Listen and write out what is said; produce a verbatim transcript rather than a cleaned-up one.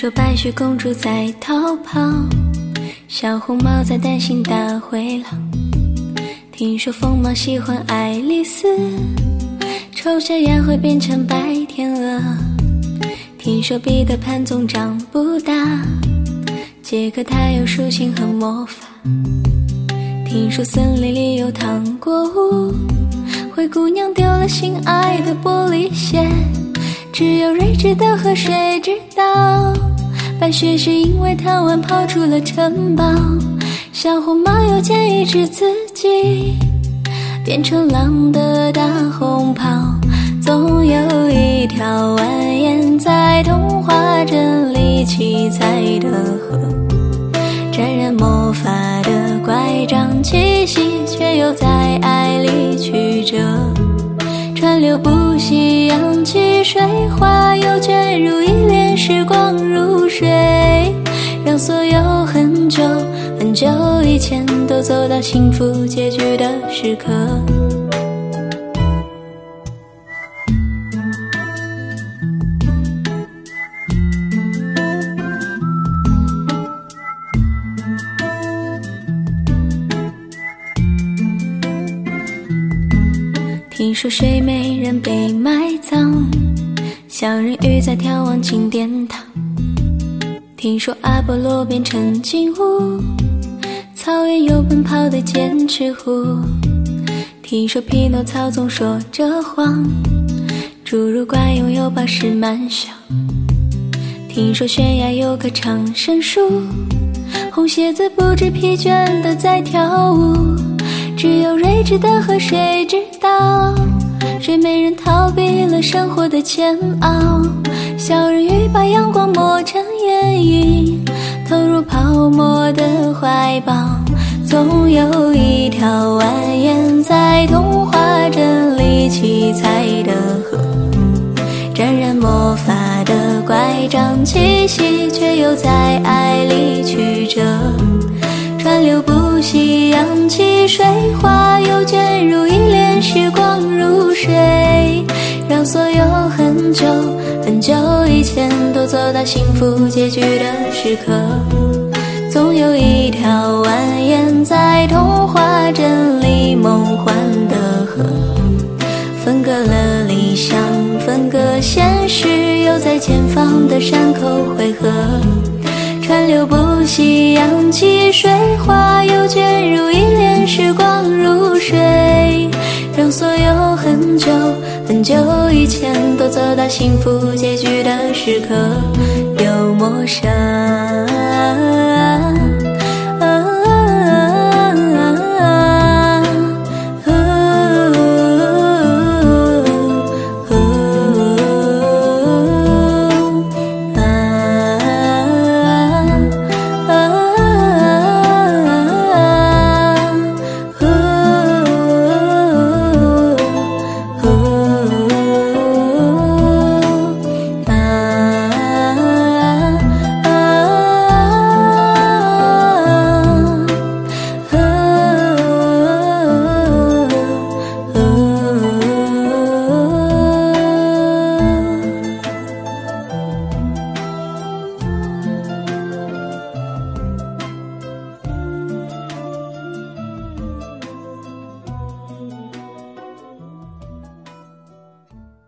说白雪公主在逃跑，小红帽在担心大灰狼。听说疯猫喜欢爱丽丝，丑小鸭会变成白天鹅。听说彼得潘总长不大，杰克他有书信和魔法。听说森林里有糖果屋，灰姑娘丢了心爱的玻璃鞋，只有睿智的河水知道，白雪是因为贪玩跑出了城堡。小红帽又建议治自己变成狼的大红袍，总有一条蜿蜒在童话镇里七彩的河，沾染魔法的乖张气息，却又在爱里曲折，川流不息，扬起水花，又卷入一帘时光如水，让所有很久很久以前都走到幸福结局的时刻。听说睡美人被埋葬，小人鱼在眺望金殿堂。听说阿波罗变成金乌，草原有奔跑的剑齿虎。听说匹诺曹总说着谎，侏儒怪拥有宝石满箱。听说悬崖有棵长生树，红鞋子不知疲倦地在跳舞，只有睿智的河水知道，睡美人逃避了生活的煎熬，小人鱼把阳光磨成眼影，投入泡沫的怀抱，总有一条蜿蜒在童话镇里七彩的河，沾染魔法的乖张气息，却又在爱里曲折，川流不息，扬起水花，又卷入一帘时光如水，让所有很久很久以前都走到幸福结局的时刻。总有一条蜿蜒在童话镇里梦幻的河，分隔了理想，分隔现实，又在前方的山口汇合，川流不息，扬起水花，又卷入一帘时光如水，让所有很久很久以前都走到幸福结局的时刻。有陌生